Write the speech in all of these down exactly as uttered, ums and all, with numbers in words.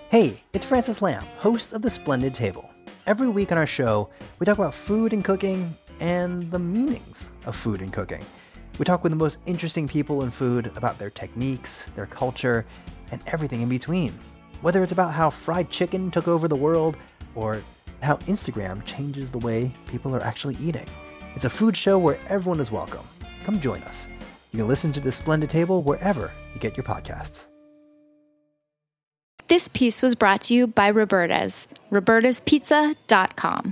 Hey, it's Francis Lamb, host of The Splendid Table. Every week on our show, we talk about food and cooking and the meanings of food and cooking. We talk with the most interesting people in food about their techniques, their culture, and everything in between. Whether it's about how fried chicken took over the world or how Instagram changes the way people are actually eating. It's a food show where everyone is welcome. Come join us. You can listen to The Splendid Table wherever you get your podcasts. This piece was brought to you by Roberta's, robertas pizza dot com.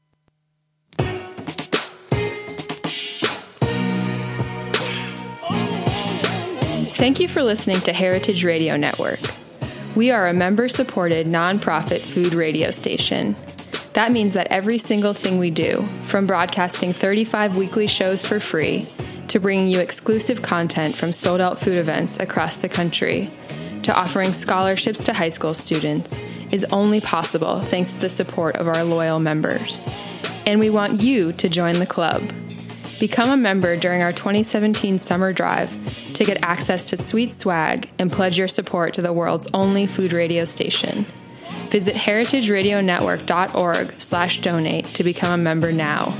Thank you for listening to Heritage Radio Network. We are a member-supported, nonprofit food radio station. That means that every single thing we do, from broadcasting thirty-five weekly shows for free, to bringing you exclusive content from sold-out food events across the country, to offering scholarships to high school students, is only possible thanks to the support of our loyal members. And we want you to join the club. Become a member during our twenty seventeen summer drive to get access to sweet swag and pledge your support to the world's only food radio station. Visit heritageradionetwork.org slash donate to become a member now.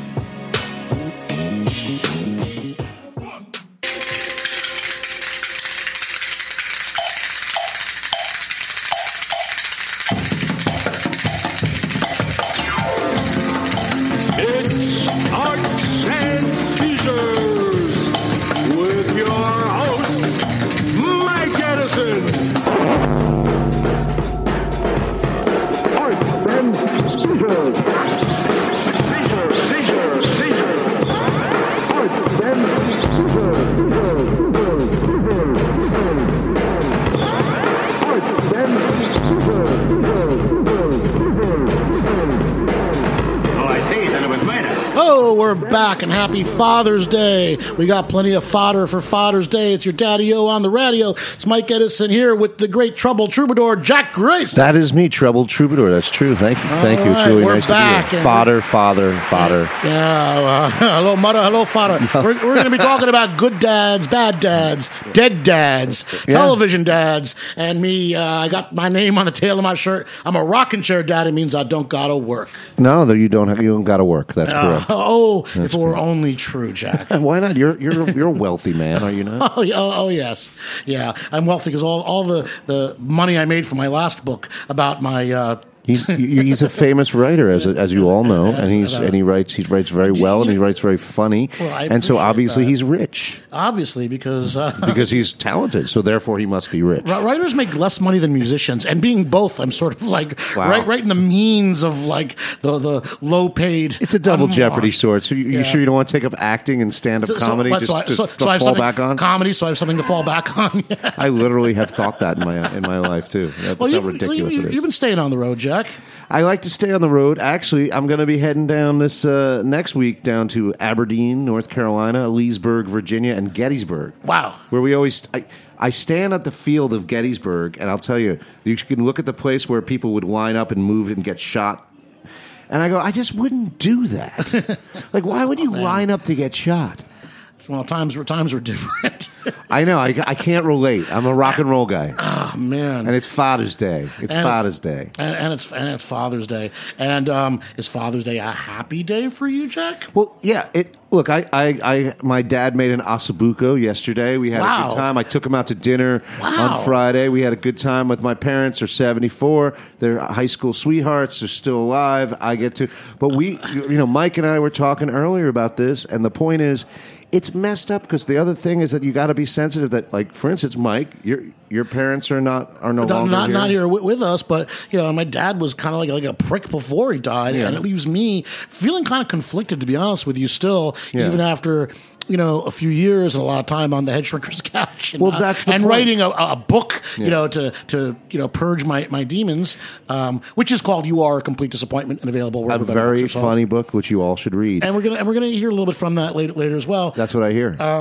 Back and happy Father's Day. We got plenty of fodder for Father's Day. It's your Daddy-O on the radio. It's Mike Edison here with the great Trouble Troubadour, Jack Grace. That is me, Trouble Troubadour. That's true. Thank you. Thank All you. right, It's really we're nice back to be here. Fodder, father, fodder. Yeah. Uh, hello, mother. Hello, father. No. We're, we're going to be talking about good dads, bad dads, dead dads, yeah. television dads, and me. Uh, I got my name on the tail of my shirt. I'm a rocking chair dad. It means I don't gotta work. No, you don't. Have, you don't gotta work. That's uh, correct. Oh, That's if it were only true, Jack. Why not? You're you're you're a wealthy man, are you not? Oh, oh, oh yes, yeah. I'm wealthy because all all the, the money I made from my last book about my. Uh, He's he's a famous writer, as as you all know, and he's and he writes he writes very well, and he writes very funny, well, and so obviously that. he's rich. Obviously, because uh, because he's talented, so therefore he must be rich. Writers make less money than musicians, and being both, I'm sort of like wow. right right in the means of like the the low paid. It's a double unwashed. jeopardy sort. So you, yeah. you sure you don't want to take up acting and stand up so, comedy so, just so, to, so, to so I have fall back on comedy? So I have something to fall back on. Yeah. I literally have thought that in my in my life too. That's well, how you, ridiculous you, it is. You've been staying on the road, Jack. I like to stay on the road. Actually, I'm going to be heading down this uh, next week down to Aberdeen, North Carolina, Leesburg, Virginia, and Gettysburg. Wow. Where we always... I, I stand at the field of Gettysburg, and I'll tell you, you can look at the place where people would line up and move and get shot. And I go, I just wouldn't do that. Like, why would you oh, line up to get shot? Well, times were times were different. I know. I, I can't relate. I'm a rock and roll guy. Oh man! And it's Father's Day. It's and Father's it's, Day. And, and it's and it's Father's Day. And um, is Father's Day a happy day for you, Jack? Well, yeah. It look. I, I, I my dad made an ossobuco yesterday. We had wow. a good time. I took him out to dinner wow. on Friday. We had a good time with my parents. They're seventy-four. They're high school sweethearts. They're still alive. I get to. But we, you know, Mike and I were talking earlier about this, and the point is, it's messed up because the other thing is that you got to be sensitive that, like, for instance, Mike, your your parents are not are no not, longer not, here. not here with, with us, but you know, my dad was kind of like like a prick before he died, yeah. and it leaves me feeling kind of conflicted, to be honest with you. Still, yeah. even after you know a few years and a lot of time on the head shrinker's couch, and, well, uh, that's the and point. writing a, a book, yeah. you know, to to you know purge my my demons, um, which is called "You Are a Complete Disappointment" and available wherever. A very funny book, which you all should read. And we're gonna and we're gonna hear a little bit from that later later as well. That's what I hear. Um,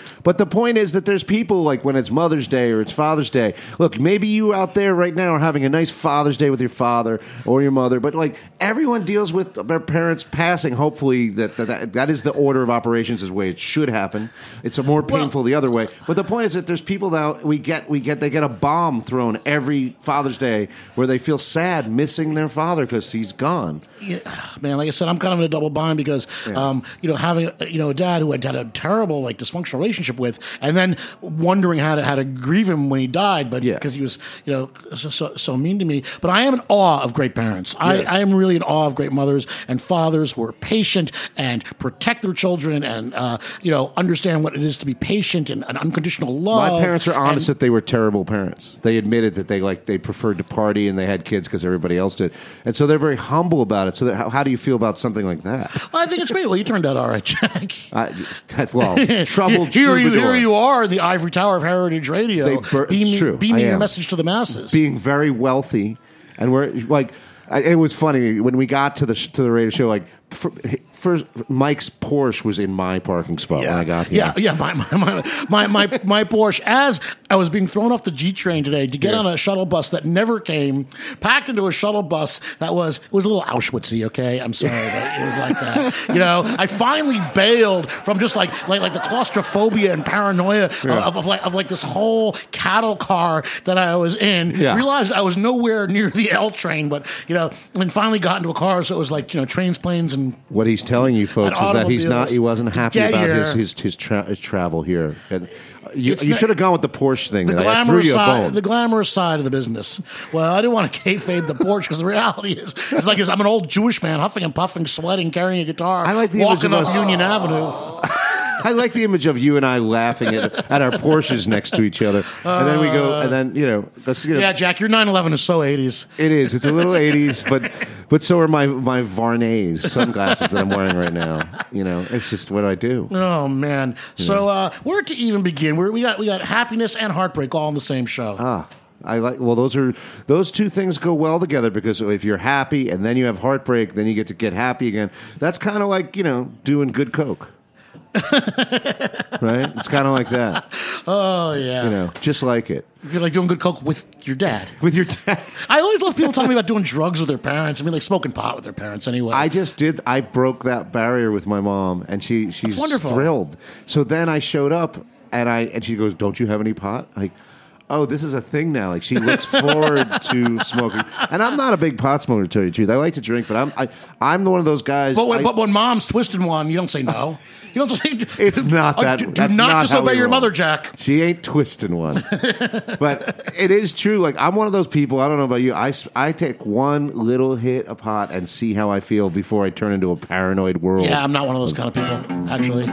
But the point is that there's people like when it's Mother's Day or it's Father's Day. Look, maybe you out there right now are having a nice Father's Day with your father or your mother, but like everyone deals with their parents passing. Hopefully that that, that is the order of operations, is the way it should happen. It's a more painful well, the other way. But the point is that there's people that we get we get they get a bomb thrown every Father's Day where they feel sad missing their father because he's gone. Yeah, man, like I said, I'm kind of in a double bind because yeah. um, you know having you know a dad who had had a terrible like dysfunctional relationship with, and then wondering how to how to grieve him when he died, but because yeah. he was you know so, so, so mean to me. But I am in awe of great parents. Yeah. I, I am really in awe of great mothers and fathers who are patient and protect their children and uh, you know understand what it is to be patient and, and unconditional love. My parents are honest and, that they were terrible parents. They admitted that they like they preferred to party and they had kids because everybody else did, and so they're very humble about it. So how, how do you feel about something like that? Well, I think it's great. Well, you turned out all right, Jack. I, that, well, troubled here you here you are in the ivory tower of Heritage Radio, they bur- beaming, true. beaming your message to the masses, being very wealthy, and we're like, I, it was funny when we got to the to the radio show, like. For, First, Mike's Porsche was in my parking spot yeah. when I got here. Yeah, yeah, my my, my my my Porsche. As I was being thrown off the G train today to get yeah. on a shuttle bus that never came, packed into a shuttle bus that was it was a little Auschwitz-y. Okay, I'm sorry, but it was like that. You know, I finally bailed from just like like like the claustrophobia and paranoia yeah. of, of like of like this whole cattle car that I was in. Yeah. Realized I was nowhere near the L train, but you know, and finally got into a car, so it was like you know trains, planes, and what he's telling you folks is that he's not he wasn't happy about here. his his his, tra- his travel here. And you you should have gone with the Porsche thing. The that glamorous I threw you a side, bone. the glamorous side of the business. Well, I didn't want to kayfabe the Porsche because the reality is, it's like I'm an old Jewish man huffing and puffing, sweating, carrying a guitar, I like the walking up us. Union Avenue. I like the image of you and I laughing at, at our Porsches next to each other, and then we go, and then you know, that's, you know, yeah, Jack, your nine eleven is so eighties. It is. It's a little eighties, but but so are my my Varnays sunglasses that I'm wearing right now. You know, it's just what I do. Oh man! You so uh, where to even begin? We're, we got we got happiness and heartbreak all in the same show. Ah. I like well those are those two things go well together because if you're happy and then you have heartbreak, then you get to get happy again. That's kind of like, you know, doing good coke. Right? It's kind of like that. Oh, yeah. You know, just like it. You're like doing good coke with your dad. With your dad. I always love people talking about doing drugs with their parents. I mean, like smoking pot with their parents anyway. I just did. I broke that barrier with my mom, and she she's thrilled. So then I showed up, and I and she goes, "Don't you have any pot?" Like, oh, this is a thing now. Like she looks forward to smoking, and I'm not a big pot smoker, to tell you the truth. I like to drink, but I'm I, I'm one of those guys. But when, I, but when mom's twisting one, you don't say no. You don't say. It's not that. Uh, do that's not, not disobey your roll. mother, Jack. She ain't twisting one. But it is true. Like I'm one of those people. I don't know about you. I, I take one little hit of pot and see how I feel before I turn into a paranoid world. Yeah, I'm not one of those kind of people. Actually.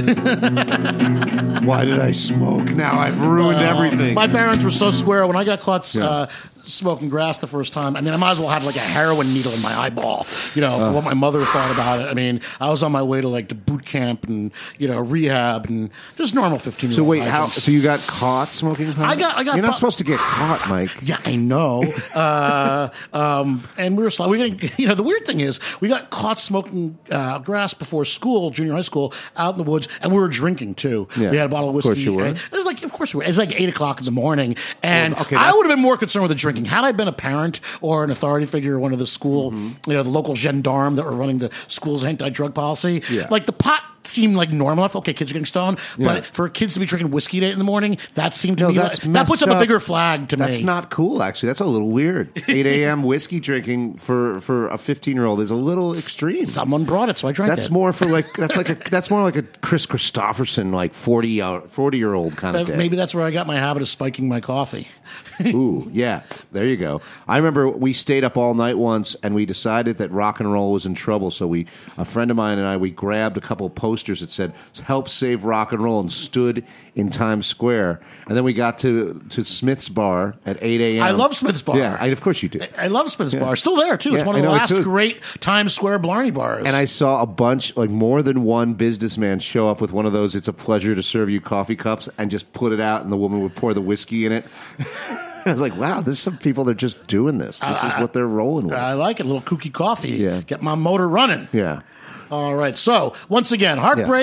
Why did I smoke? Now I've ruined uh, everything. My parents were so square when I got caught. Yeah. Uh, smoking grass the first time. I mean, I might as well have like a heroin needle in my eyeball, you know, for uh, what my mother thought about it. I mean, I was on my way to like to boot camp and, you know, rehab and just normal fifteen-year-old So wait, items. how? So you got caught smoking pot? I got, I got. You're not po- supposed to get caught, Mike. Yeah, I know. uh, um, and we were, we got, you know, the weird thing is we got caught smoking uh, grass before school, junior high school, out in the woods, and we were drinking too. Yeah. We had a bottle of whiskey. Of course you were. It was like, of course we were. It's like eight o'clock in the morning, and well, okay, I would have been more concerned with the drinking had I been a parent or an authority figure or one of the school, mm-hmm. you know, the local gendarme that were running the school's anti-drug policy. Yeah. Like the pot seemed like normal enough. Okay, kids are getting stoned, yeah. but for kids to be drinking whiskey at eight in the morning, that seemed to no, me like, that puts up, up a bigger flag to that's me. That's not cool, actually. That's a little weird. eight a.m. whiskey drinking for, for a fifteen-year-old is a little extreme. Someone brought it, so I drank that's it. That's more for like that's like a that's more like a Chris Christopherson, like forty uh, forty year old kind of day. Maybe that's where I got my habit of spiking my coffee. Ooh, yeah, there you go. I remember we stayed up all night once, and we decided that rock and roll was in trouble. So we, a friend of mine and I, we grabbed a couple of posters that said "Help Save Rock and Roll" and stood in Times Square. And then we got to, to Smith's Bar at eight a.m. I love Smith's Bar. Yeah, I, of course you do. I, I love Smith's yeah. Bar. Still there too. It's yeah, one of the know, last great Times Square Blarney bars. And I saw a bunch, like more than one businessman show up with one of those "It's a pleasure to serve you" coffee cups and just put it out, and the woman would pour the whiskey in it. I was like, wow, there's some people that are just doing this. This uh, is what they're rolling with. I like it. A little kooky coffee. Yeah. Get my motor running. Yeah. All right. So, once again, heartbreak,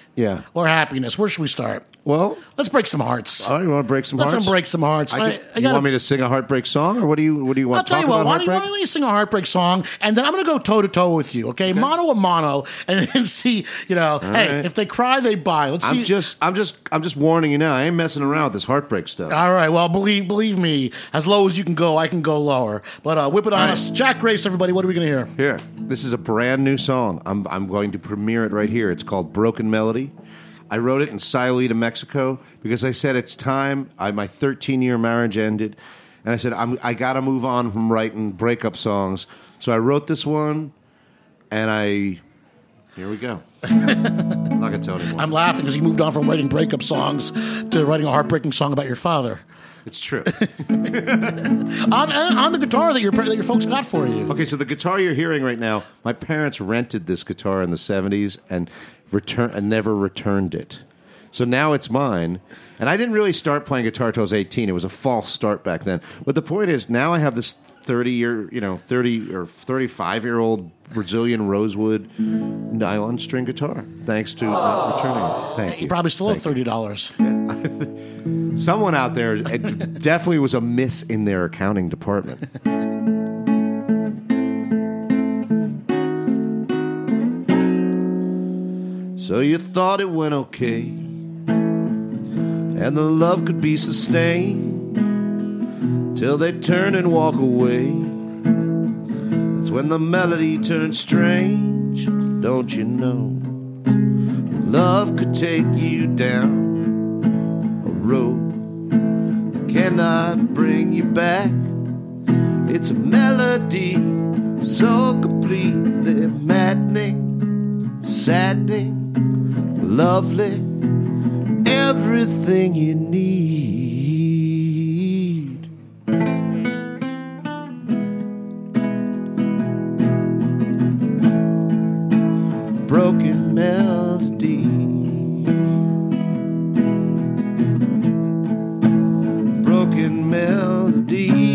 Yeah. Or happiness? Where should we start? Well, let's break some hearts. Oh, you want to break some let's hearts? Let's break some hearts. I, I, I you gotta, want me to sing a heartbreak song, or what do you what do you want I'll to tell talk you what, about? why heartbreak? don't, you, why don't you sing a heartbreak song, and then I'm going to go toe to toe with you, okay? okay? Mano a mano, and then see, you know, All hey, right. if they cry, they buy. Let's I'm see. just, I'm just, I'm just warning you now. I ain't messing around with this heartbreak stuff. All right, well, believe believe me, as low as you can go, I can go lower. But uh, whip it on right. us, Jack Grace, everybody. What are we going to hear? Here, this is a brand new song. I'm, I'm going to premiere it right here. It's called Broken Melody. I wrote it in Sayulita, Mexico, because I said it's time. I, my thirteen-year marriage ended, and I said I'm, I got to move on from writing breakup songs. So I wrote this one, and I here we go. I'm not gonna tell anymore. I'm laughing because you moved on from writing breakup songs to writing a heartbreaking song about your father. It's true. on, on the guitar that your that your folks got for you. Okay, so the guitar you're hearing right now, my parents rented this guitar in the seventies and return and never returned it. So now it's mine. And I didn't really start playing guitar until I was eighteen. It was a false start back then. But the point is, now I have this thirty-year, you know, thirty or thirty-five-year-old Brazilian rosewood nylon string guitar, thanks to uh, returning it. Thank you. You probably still have thirty dollars. Someone out there, it definitely was a miss in their accounting department. So you thought it went okay, and the love could be sustained, till they turn and walk away. That's when the melody turns strange. Don't you know, love could take you down a road that cannot bring you back. It's a melody so completely maddening, saddening, lovely, everything you need. Broken melody, broken melody.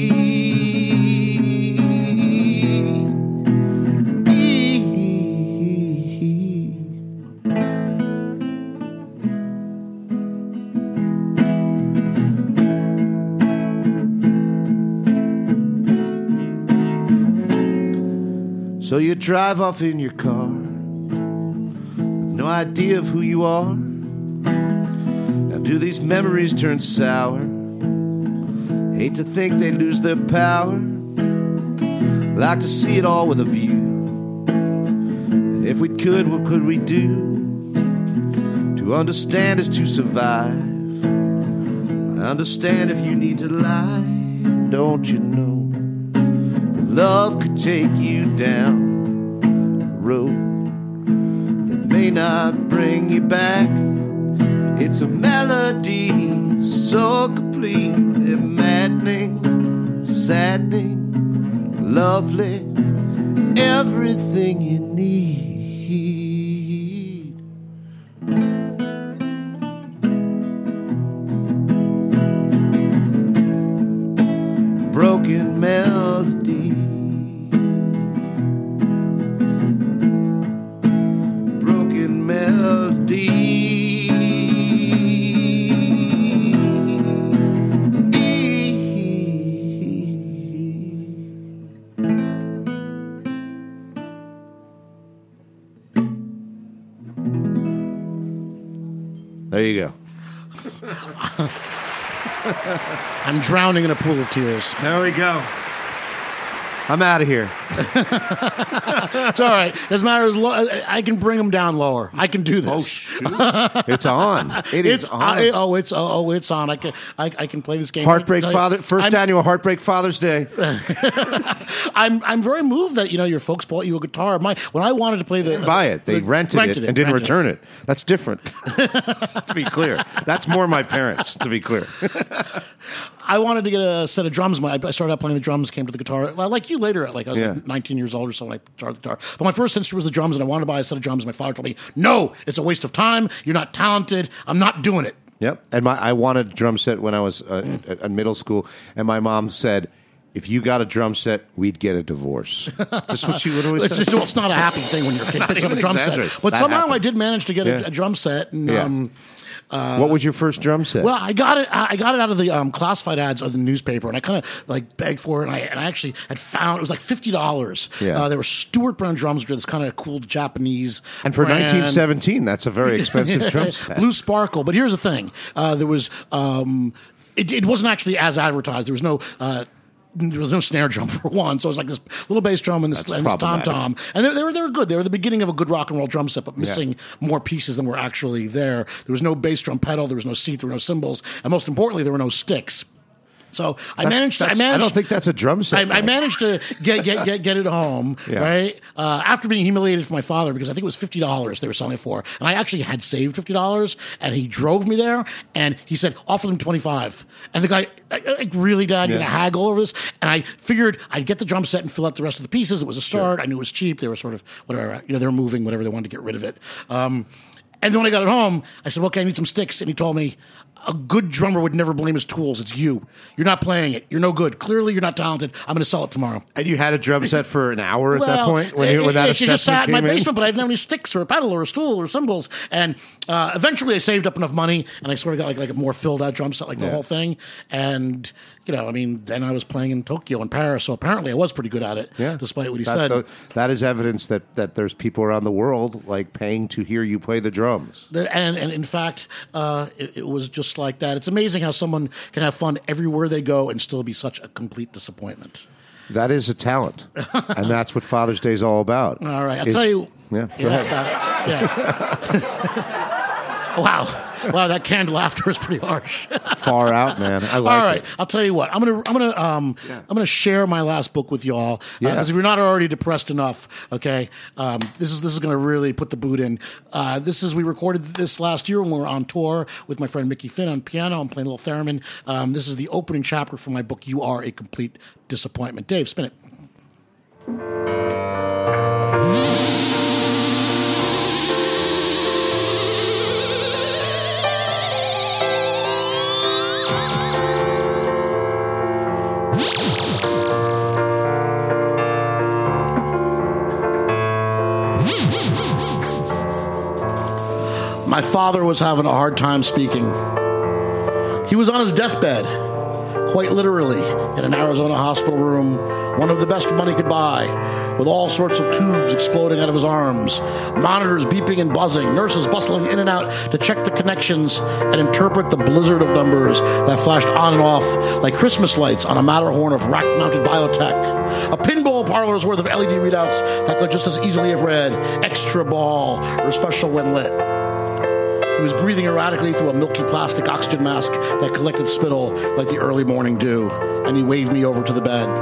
So you drive off in your car with no idea of who you are. Now do these memories turn sour? Hate to think they lose their power. Like to see it all with a view. And if we could, what could we do? To understand is to survive. I understand if you need to lie. Don't you know? Love could take you down a road that may not bring you back. It's a melody so completely maddening, saddening, lovely, everything you need. Broken melody, broken melody. There you go. I'm drowning in a pool of tears. There we go. I'm out of here. It's all right. Doesn't matter. As low, I can bring them down lower. I can do this. Oh, shoot. It's on. It it's is on. I, oh, it's oh, it's on. I can I, I can play this game. Heartbreak Father. First I'm, annual Heartbreak Father's Day. I'm I'm very moved that you know your folks bought you a guitar. My when I wanted to play the Didn't buy it. They the, rented, rented it, it and didn't rented return it. it. That's different. To be clear, that's more my parents. To be clear. I wanted to get a set of drums. My, I started out playing the drums, came to the guitar. Like you later, like I was Yeah. like nineteen years old or so when I started the guitar. But my first instrument was the drums, and I wanted to buy a set of drums. My father told me, no, it's a waste of time. You're not talented. I'm not doing it. Yep. And my I wanted a drum set when I was uh, at, at middle school, and my mom said, if you got a drum set, we'd get a divorce. That's what she would always it's, say. just, well, it's not a happy thing when your kid picks up a drum set. But that somehow happened. I did manage to get a, Yeah. a drum set. And, Yeah. um, uh, What was your first drum set? well, I got it. I got it out of the um, classified ads of the newspaper, and I kind of like begged for it. And I and I actually had found it was like fifty dollars. Yeah. Uh, there were Stewart brand drums, which is this kind of cool Japanese. and for brand. nineteen seventeen, that's a very expensive drum set. Blue Sparkle. But here's the thing: uh, there was um, it, it wasn't actually as advertised. There was no. Uh, There was no snare drum for one, so it was like this little bass drum and this, That's and this tom problematic. tom, and they, they were they were good. They were the beginning of a good rock and roll drum set, but missing more pieces than were actually there. There was no bass drum pedal, there was no seat, there were no cymbals, and most importantly, there were no sticks. So I That's- managed. To, I that's- managed. I don't think that's a drum set. I, I Mike. managed to get get get, get it home, Yeah. right? Uh, after being humiliated from my father because I think it was fifty dollars they were selling it for, and I actually had saved fifty dollars, and he drove me there, and he said offer them twenty five, and the guy like, like really, Dad, you're Yeah. gonna haggle over this? And I figured I'd get the drum set and fill out the rest of the pieces. It was a start. I knew it was cheap. They were sort of whatever, you know, they were moving whatever they wanted to get rid of it. Um, And then when I got it home, I said, well, okay, I need some sticks. And he told me, a good drummer would never blame his tools. It's you. You're not playing it. You're no good. Clearly, you're not talented. I'm going to sell it tomorrow. And you had a drum set for an hour at that point when, it, you, when that it, she just assessment sat in my came in? basement, but I didn't have any sticks or a pedal or a stool or cymbals. And uh, eventually, I saved up enough money, and I sort of got like, like a more filled out drum set, like the Yeah. whole thing. And you know, I mean, then I was playing in Tokyo and Paris, so apparently I was pretty good at it, Yeah. despite what he that, said. tho- that is evidence that, that there's people around the world like paying to hear you play the drums. The- And, and in fact, uh, it, it was just like that. It's amazing how someone can have fun everywhere they go and still be such a complete disappointment. That is a talent, and that's what Father's Day is all about. All right, I'll Is- tell you. Yeah, go Yeah, ahead. uh, yeah. Wow, wow, that canned laughter is pretty harsh. Far out, man. I like All right, it. I'll tell you what. I'm gonna, I'm gonna, um, I'm gonna share my last book with y'all. Yeah. Because if you're not already depressed enough, okay, um, this is this is gonna really put the boot in. Uh, this is we recorded this last year when we were on tour with my friend Mickey Finn on piano. I'm playing a little theremin. Um, this is the opening chapter from my book. You Are a Complete Disappointment. Dave, spin it. My father was having a hard time speaking. He was on his deathbed, quite literally, in an Arizona hospital room, one of the best money could buy, with all sorts of tubes exploding out of his arms, monitors beeping and buzzing, nurses bustling in and out to check the connections and interpret the blizzard of numbers that flashed on and off like Christmas lights on a Matterhorn of rack-mounted biotech. A pinball parlor's worth of L E D readouts that could just as easily have read extra ball or special when lit. He was breathing erratically through a milky plastic oxygen mask that collected spittle like the early morning dew, and he waved me over to the bed.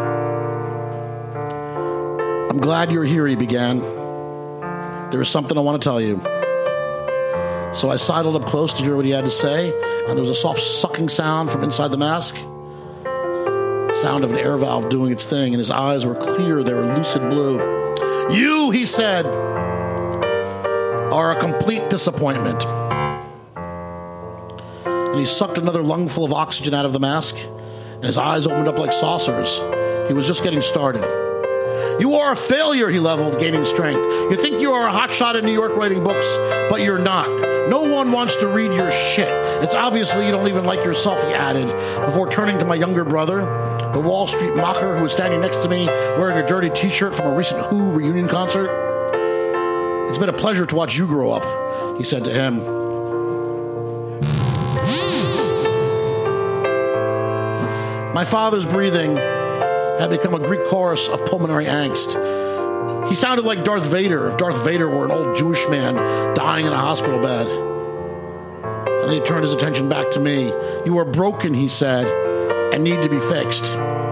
I'm glad you're here, he began. There is something I want to tell you. So I sidled up close to hear what he had to say, and there was a soft sucking sound from inside the mask. Sound of an air valve doing its thing, and his eyes were clear, they were lucid blue. You, he said, are a complete disappointment. And he sucked another lungful of oxygen out of the mask, and his eyes opened up like saucers. He was just getting started. You are a failure, he leveled, gaining strength. You think you are a hotshot in New York writing books, but you're not. No one wants to read your shit. It's obviously you don't even like yourself, he added, before turning to my younger brother, the Wall Street mocker who was standing next to me wearing a dirty t-shirt from a recent Who reunion concert. It's been a pleasure to watch you grow up, he said to him. My father's breathing had become a Greek chorus of pulmonary angst. He sounded like Darth Vader if Darth Vader were an old Jewish man dying in a hospital bed. And then he turned his attention back to me. You are broken, he said, and need to be fixed.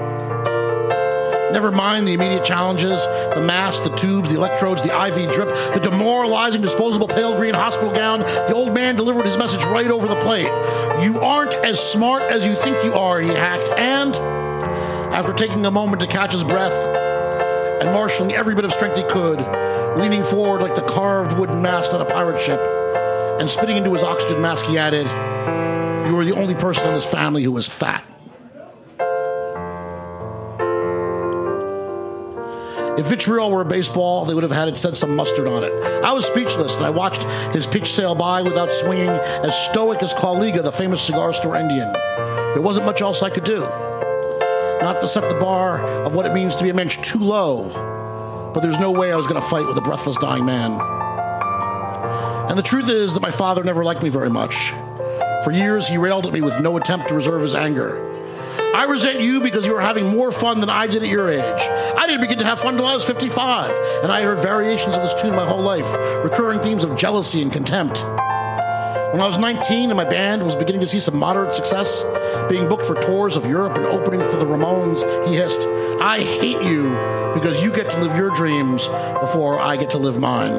Never mind the immediate challenges, the mask, the tubes, the electrodes, the I V drip, the demoralizing disposable pale green hospital gown. The old man delivered his message right over the plate. You aren't as smart as you think you are, he hacked. And after taking a moment to catch his breath and marshaling every bit of strength he could, leaning forward like the carved wooden mast on a pirate ship, and spitting into his oxygen mask, he added, you are the only person in this family who is fat. If vitriol were a baseball, they would have had it said some mustard on it. I was speechless, and I watched his pitch sail by without swinging, as stoic as Kauliga, the famous cigar store Indian. There wasn't much else I could do. Not to set the bar of what it means to be a mensch too low, but there's no way I was going to fight with a breathless dying man. And the truth is that my father never liked me very much. For years, he railed at me with no attempt to reserve his anger. I resent you because you are having more fun than I did at your age. I didn't begin to have fun until I was fifty-five, and I heard variations of this tune my whole life, recurring themes of jealousy and contempt. When I was nineteen and my band was beginning to see some moderate success, being booked for tours of Europe and opening for the Ramones, he hissed, I hate you because you get to live your dreams before I get to live mine.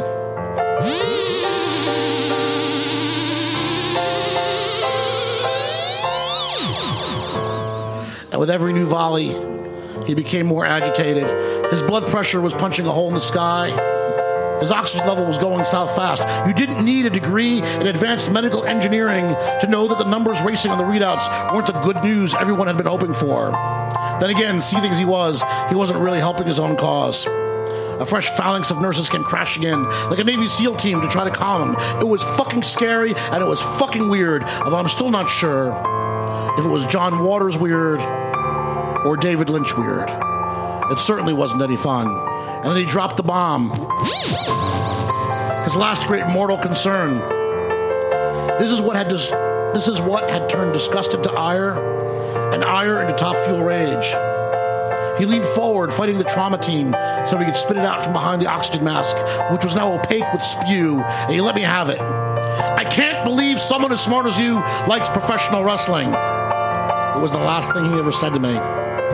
And with every new volley, he became more agitated. His blood pressure was punching a hole in the sky. His oxygen level was going south fast. You didn't need a degree in advanced medical engineering to know that the numbers racing on the readouts weren't the good news everyone had been hoping for. Then again, seething as he was, he wasn't really helping his own cause. A fresh phalanx of nurses came crashing in, like a Navy SEAL team to try to calm him. It was fucking scary, and it was fucking weird, although I'm still not sure if it was John Waters weird or David Lynch weird. It certainly wasn't any fun. And then he dropped the bomb. His last great mortal concern. This is what had dis- this is what had turned disgust into ire, and ire into top fuel rage. He leaned forward, fighting the trauma team, so he could spit it out from behind the oxygen mask, which was now opaque with spew, and he let me have it. I can't believe someone as smart as you likes professional wrestling. It was the last thing he ever said to me.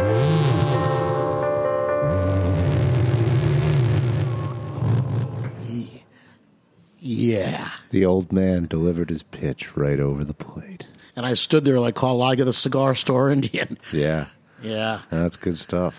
Yeah. The old man delivered his pitch right over the plate. And I stood there like Kauliga, the cigar store Indian. Yeah. Yeah. That's good stuff.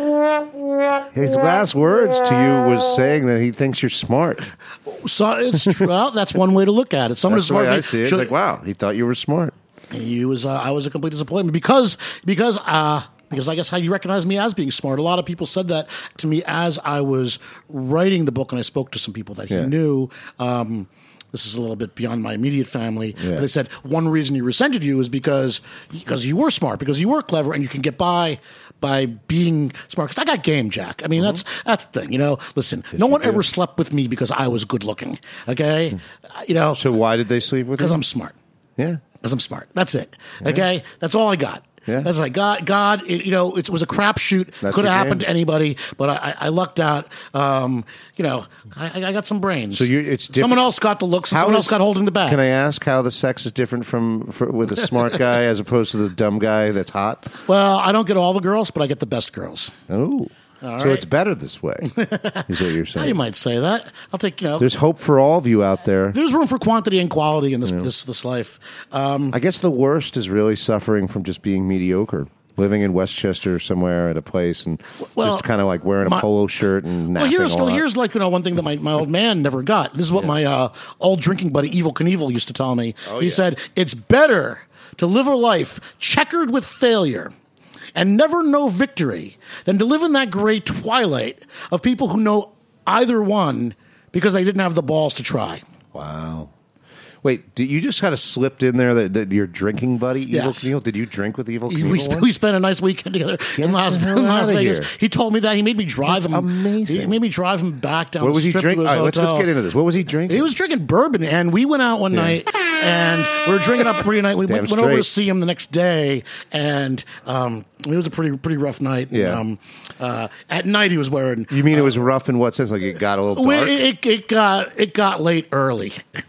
His last words to you was saying that he thinks you're smart. So it's true. Well, that's one way to look at it. Some That's of the the smart way I see it. It's like, wow, he thought you were smart. He was. Uh, I was a complete disappointment because because uh, because I guess how you recognize me as being smart. A lot of people said that to me as I was writing the book, and I spoke to some people that he Yeah. knew. Um, this is a little bit beyond my immediate family. Yeah. And they said one reason he resented you is because because you were smart, because you were clever, and you can get by by being smart. Because I got game, Jack. I mean, mm-hmm. that's that's the thing. You know, listen, yes, no one ever slept with me because I was good looking. Okay, mm-hmm. you know. So why did they sleep with you? Because I'm smart. Yeah. Because I'm smart. That's it. Yeah. Okay? That's all I got. Yeah. That's like God. God. It, you know, it was a crapshoot. Could have happened to anybody, but I, I lucked out. Um, you know, I, I got some brains. So you, it's different. Someone else got the looks, and someone is, else got holding the bag. Can I ask how the sex is different from for, with a smart guy as opposed to the dumb guy that's hot? Well, I don't get all the girls, but I get the best girls. Oh. All so right. it's better this way, is what you're saying. You might say that. I'll take, you know. There's hope for all of you out there. There's room for quantity and quality in this yeah. this, this life. Um, I guess the worst is really suffering from just being mediocre. Living in Westchester somewhere at a place and well, just kind of like wearing a my, polo shirt and napping well, here's, a well, lot. here's like, you know, one thing that my, my old man never got. This is what yeah. my uh, old drinking buddy, Evil Knievel, used to tell me. Oh, he yeah. said, it's better to live a life checkered with failure and never know victory than to live in that gray twilight of people who know either one because they didn't have the balls to try. Wow. Wait, did you just kind of slipped in there that, that your drinking buddy, Evil yes. Knievel? Did you drink with Evil Knievel? We, sp- we spent a nice weekend together Get in Las, in Las Vegas. Here. He told me that. He made me drive That's him. Amazing. He made me drive him back down what the was strip he drinking? to his All right, let's, let's get into this. What was he drinking? He was drinking bourbon, and we went out one yeah. night, and we were drinking up pretty night. We went, went over to see him the next day, and um, it was a pretty pretty rough night. Yeah. And, um, uh, at night, he was wearing... You mean uh, it was rough in what sense? Like it got a little dark? It, it, it, got, it got late early.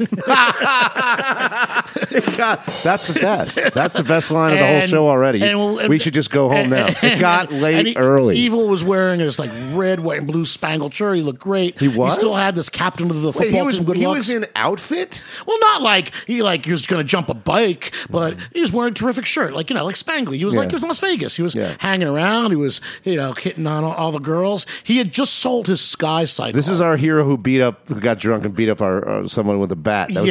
God, that's the best. That's the best line of the and, whole show already. And, and, we should just go home and, now. And, it got late he, early. Evil was wearing his like red, white, and blue spangled shirt. He looked great. He was. He still had this captain of the football Wait, he was, team. Good he looks. was in outfit. Well, not like he like he was going to jump a bike, but he was wearing a terrific shirt, like you know, like spangly. He was yeah. like he was in Las Vegas. He was yeah. hanging around. He was you know hitting on all, all the girls. He had just sold his Sky cycle. This is our hero who beat up, who got drunk and beat up our uh, someone with a bat. That was yeah, the beginning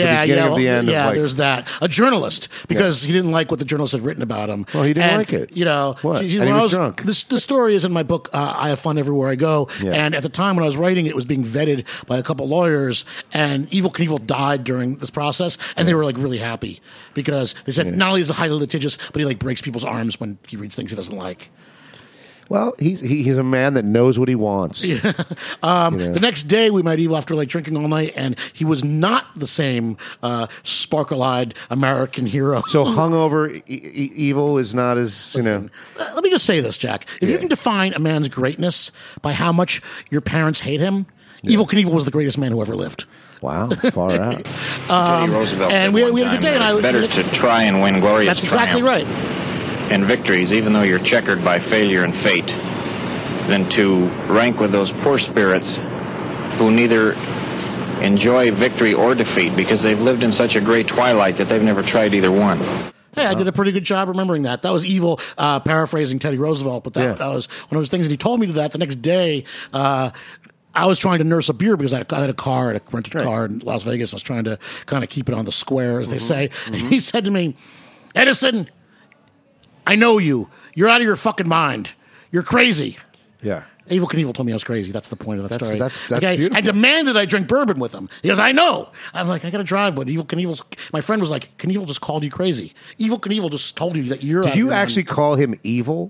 of well, the end. Yeah, of like, there's that. A journalist, because he didn't like what the journalist had written about him. Well, he didn't And, like it. You know, What? she- she- And he when I was drunk. This, the story is in my book, uh, I Have Fun Everywhere I Go. Yeah. And at the time when I was writing it, it was being vetted by a couple lawyers, and Evel Knievel died during this process, and they were like really happy because they said not only is he highly litigious, but he like breaks people's arms when he reads things he doesn't like. Well, he's he, he's a man that knows what he wants. Um, You know. The next day, we met Evel after like drinking all night, and he was not the same uh, sparkle-eyed American hero. So hungover e- e- evil is not as you know. Uh, let me just say this, Jack. If you Yeah. can define a man's greatness by how much your parents hate him, Evel Knievel was the greatest man who ever lived. Wow, far out. Teddy Roosevelt and said we- one we had a good time, day, and I- better to try and win glorious That's exactly triumph right. in victories, even though you're checkered by failure and fate, than to rank with those poor spirits who neither enjoy victory or defeat because they've lived in such a great twilight that they've never tried either one. Hey, I did a pretty good job remembering that. That was Evel uh, paraphrasing Teddy Roosevelt, but that, Yeah. that was one of those things. And he told me that the next day. Uh, I was trying to nurse a beer because I had a, I had a car, I had a rented Right. car in Las Vegas. I was trying to kind of keep it on the square, as they say. And he said to me, Edison, I know you. You're out of your fucking mind. You're crazy. Yeah. Evel Knievel told me I was crazy. That's the point of that That's- story. that's- that's okay? beautiful. I demanded I drink bourbon with him. He goes, I know. I'm like, I got to drive, but Evel Knievel's. My friend was like, Knievel just called you crazy. Evel Knievel just told you that you're. out Did of you your actually mind. call him evil?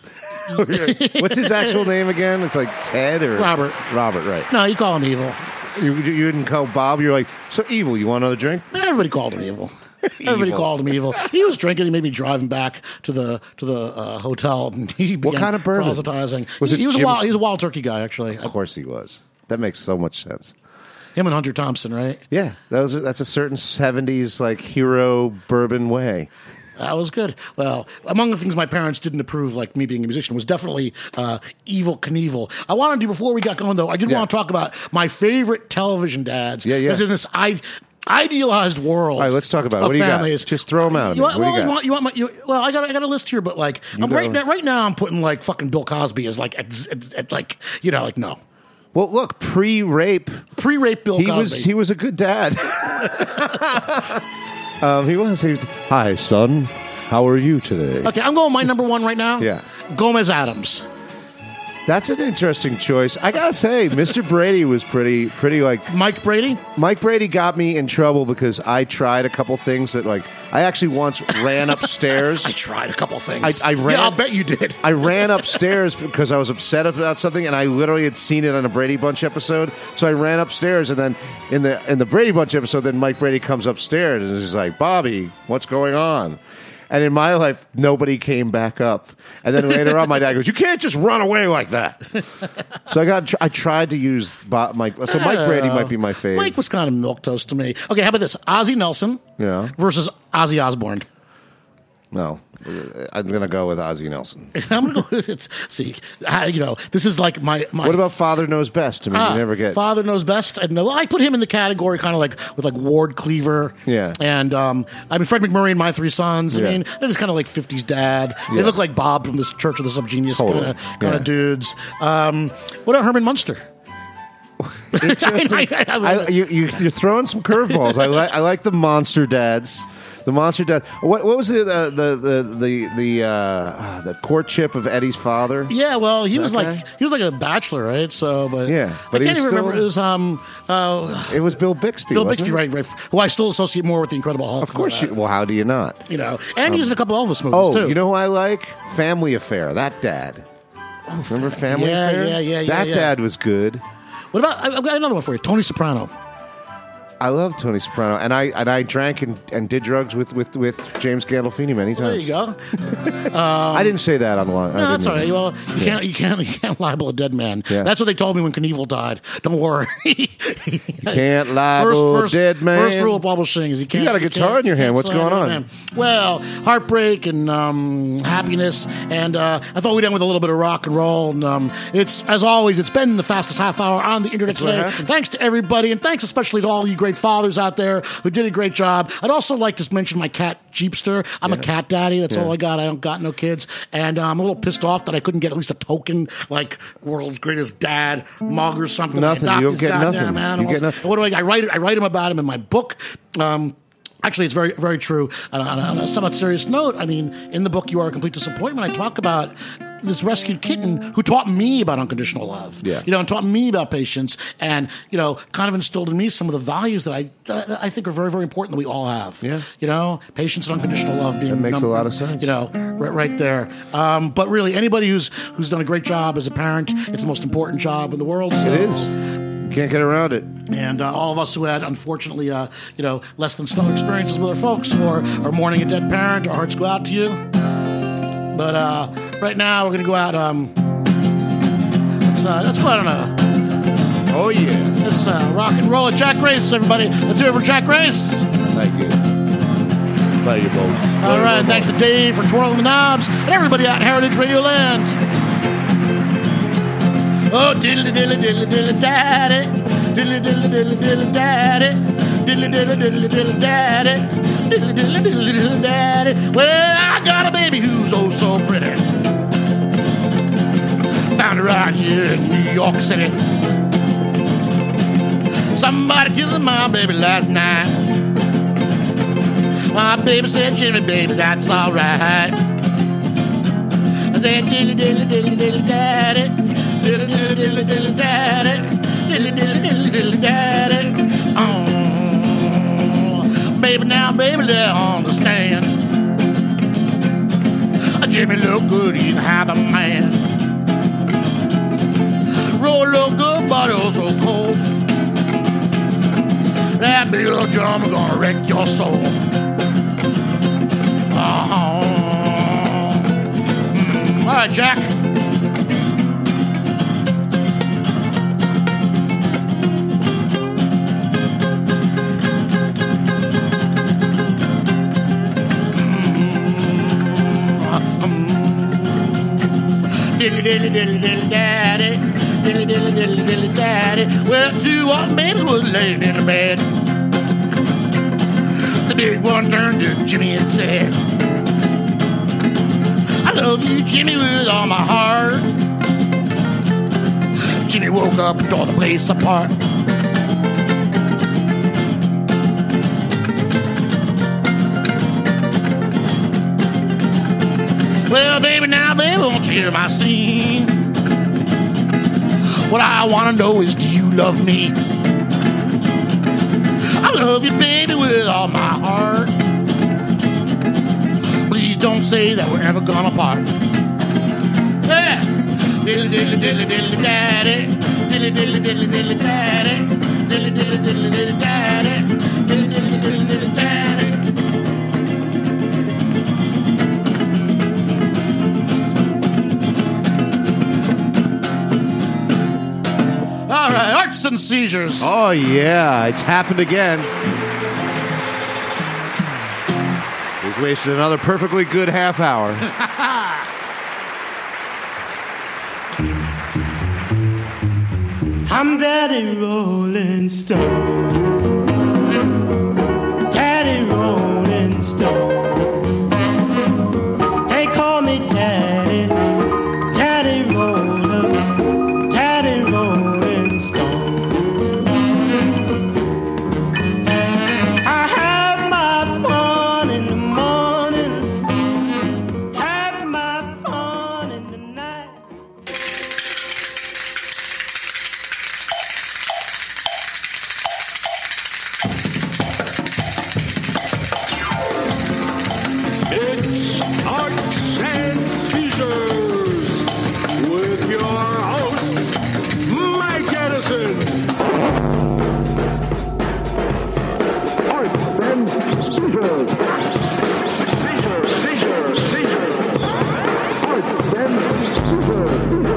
What's his actual name again? It's like Ted or Robert. Robert, right? No, you call him Evil. You, you didn't call Bob. You're like, so evil. You want another drink? Everybody called him Evil. Everybody Evil. called him Evil. He was drinking. He made me drive him back to the to the uh, hotel. And he began kind of bourbon? proselytizing. Was he, it he was a Jim- wild. He was a wild turkey guy, actually. Of course he was. That makes so much sense. Him and Hunter Thompson, right? Yeah, that was that's a certain seventies like hero bourbon way. That was good. Well, among the things my parents didn't approve, like me being a musician, was definitely uh, Evel Knievel. I wanted to, before we got going, though, I did Yeah. want to talk about my favorite television dads. Yeah, yeah. Because in this I- idealized world. All right, let's talk about it. of What do you got? families. Just throw 'em out at You me. want, What do you well, got? want, you want my, you, well, I got, I got a list here, but like, I'm go. right, now, right now, I'm putting like fucking Bill Cosby as like, at, at, at like, you know, like no. Well, look, pre-rape, Pre-rape Bill he Cosby. was he was a good dad. um, he was. He was. Hi, son. How are you today? Okay, I'm going my number one right now. Yeah. Gomez Adams. That's an interesting choice. I gotta say, Mister Brady was pretty, pretty like. Mike Brady. Mike Brady got me in trouble because I tried a couple things that, like, I actually once ran upstairs. I tried a couple things. I- I ran- Yeah, I'll bet you did. I ran upstairs because I was upset about something, and I literally had seen it on a Brady Bunch episode. So I ran upstairs, and then in the in the Brady Bunch episode, then Mike Brady comes upstairs and he's like, "Bobby, what's going on?" And in my life, nobody came back up. And then later on, my dad goes, "You can't just run away like that." So I got I tried to use Bob, Mike. So I Mike don't Brady know. might be my favorite. Mike was kind of milquetoast to me. Okay, how about this? Ozzie Nelson Yeah. versus Ozzy Osbourne. No, I'm gonna go with Ozzie Nelson. I'm gonna go with it. See, I, you know, this is like my, my What about Father Knows Best? I mean, Ah, you never get. Father Knows Best. I know. I put him in the category kind of like with like Ward Cleaver. Yeah. And um, I mean Fred McMurray and My Three Sons. I Yeah. mean, they're just kind of like fifties dad. They Yeah. look like Bob from this Church of the Subgenius Totally. kind of kind Yeah. of dudes. Um, what about Herman Munster? Interesting. I- I- I- I, you, you, you're throwing some curveballs. I like I like the monster dads. The monster dad. What what was the uh, the the the the uh, the courtship of Eddie's father? Yeah, well, he was Okay. like he was like a bachelor, right? So, but Yeah, but I he can't was even remember. still- It was um, uh, It was Bill Bixby. Bill wasn't Bixby, it? right, right? Who I still associate more with the Incredible Hulk. Of course. than You, that, well, how do you not? you know, and he's in a couple Elvis movies Oh, too. you know who I like? Family Affair. That dad. Remember Family Yeah, Affair? yeah, yeah, yeah, That yeah. dad was good. What about? I- I've got another one for you. Tony Soprano. I love Tony Soprano, and I and I drank and, and did drugs with, with, with James Gandolfini many There times. you go. I didn't say that on line. No, that's all right. Well, you can't, you can't, you can't libel a dead man. Yeah. That's what they told me when Knievel died. Don't worry. you Can't libel a dead man. First rule of publishing is you can't. got a guitar can't- in your you hand. can't What's slander going a on? man. Well, heartbreak and um, happiness, and uh, I thought we'd end with a little bit of rock and roll. And um, it's as always, it's been the fastest half hour on the internet That's what today. happened. Thanks to everybody, and thanks especially to all you great fathers out there who did a great job. I'd also like to mention my cat Jeepster. I'm a cat daddy. That's Yeah. all I got. I don't got no kids, and uh, I'm a little pissed off that I couldn't get at least a token like world's greatest dad mug or something. Nothing. I adopt You don't these get goddamn nothing. You animals. get nothing. What do I? I write. I write him about him in my book. Um, Actually, it's very, very true. On a, on a somewhat serious note, I mean, in the book "You Are a Complete Disappointment," I talk about this rescued kitten who taught me about unconditional love. Yeah. You know, and taught me about patience, and you know, kind of instilled in me some of the values that I that I think are very, very important that we all have. Yeah. You know, patience and unconditional love being That makes number, a lot of sense. You know, right, right there. Um, but really, anybody who's who's done a great job as a parent, it's the most important job in the world. So. It is. Can't get around it. And uh, all of us who had, unfortunately, uh, you know, less than stellar experiences with our folks or are mourning a dead parent, our hearts go out to you. But uh, right now, we're going to go out. Um, let's, uh, let's go out on a. Oh, yeah. Let's uh, rock and roll at Jack Race, everybody. Let's hear it for Jack Race. Thank you. Thank you, both. All right. Thanks to Dave for twirling the knobs and everybody out in Heritage Radio Land. Oh, diddly diddly diddly diddly daddy, diddly diddly diddly diddly daddy, diddly diddly diddly diddly daddy, diddly diddly diddly diddly daddy. Well, I got a baby who's oh so pretty. Found her out here in New York City. Somebody kissing my baby last night. My baby said, "Jimmy, baby, that's all right." I said, "Diddly diddly diddly diddly daddy." Diddly diddly diddly diddly daddy, diddly diddly diddly diddly daddy. Oh, baby, now, baby, they understand. Jimmy look good, he's a happy man. Roll look good, but also cold. That big little drummer gonna wreck your soul. Oh, mm. All right, Jack. Diddly diddly diddly diddly daddy, diddly diddly diddly diddly daddy. Well, two old babies was laying in the bed. The big one turned to Jimmy and said, "I love you, Jimmy, with all my heart." Jimmy woke up and tore the place apart. Well, baby, now, baby, won't you hear my scene? What I want to know is, do you love me? I love you, baby, with all my heart. Please don't say that we're ever gonna part. Yeah! Diddly diddly diddly diddly daddy, diddly diddly diddly diddly daddy, diddly diddly diddly diddly daddy, diddly diddly diddly diddly daddy. All right, arts and seizures. Oh, yeah. It's happened again. We've wasted another perfectly good half hour. I'm Daddy Rolling Stone. Daddy Rolling Stone. They call me Daddy. Daddy Roller. Daddy Rolling Stone. I have my fun in the morning. Have my fun in the night. It's Arts and Seizures with your host, Mike Edison. Arts and Seizures. Seizures, seizures, seizures. Arts and Seizures.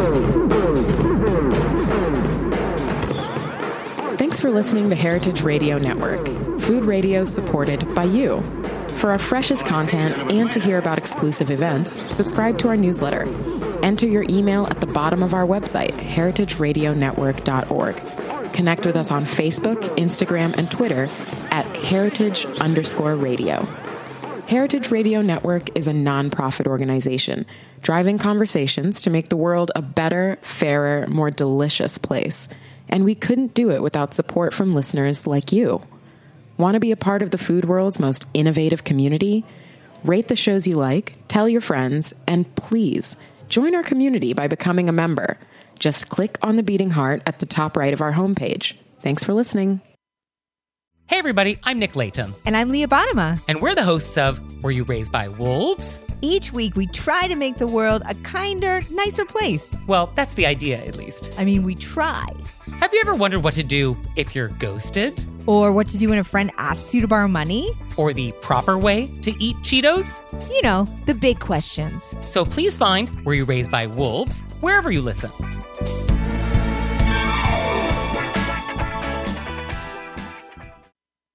Thanks for listening to Heritage Radio Network, food radio supported by you. For our freshest content and to hear about exclusive events, subscribe to our newsletter. Enter your email at the bottom of our website, heritage radio network dot org. Connect with us on Facebook, Instagram, and Twitter at heritage underscore radio. Heritage Radio Network is a nonprofit organization driving conversations to make the world a better, fairer, more delicious place. And we couldn't do it without support from listeners like you. Want to be a part of the food world's most innovative community? Rate the shows you like, tell your friends, and please join our community by becoming a member. Just click on the beating heart at the top right of our homepage. Thanks for listening. Hey everybody, I'm Nick Latham. And I'm Leah Bottima. And we're the hosts of Were You Raised by Wolves? Each week we try to make the world a kinder, nicer place. Well, that's the idea, at least. I mean, we try. Have you ever wondered what to do if you're ghosted? Or what to do when a friend asks you to borrow money? Or the proper way to eat Cheetos? You know, the big questions. So please find Were You Raised by Wolves wherever you listen.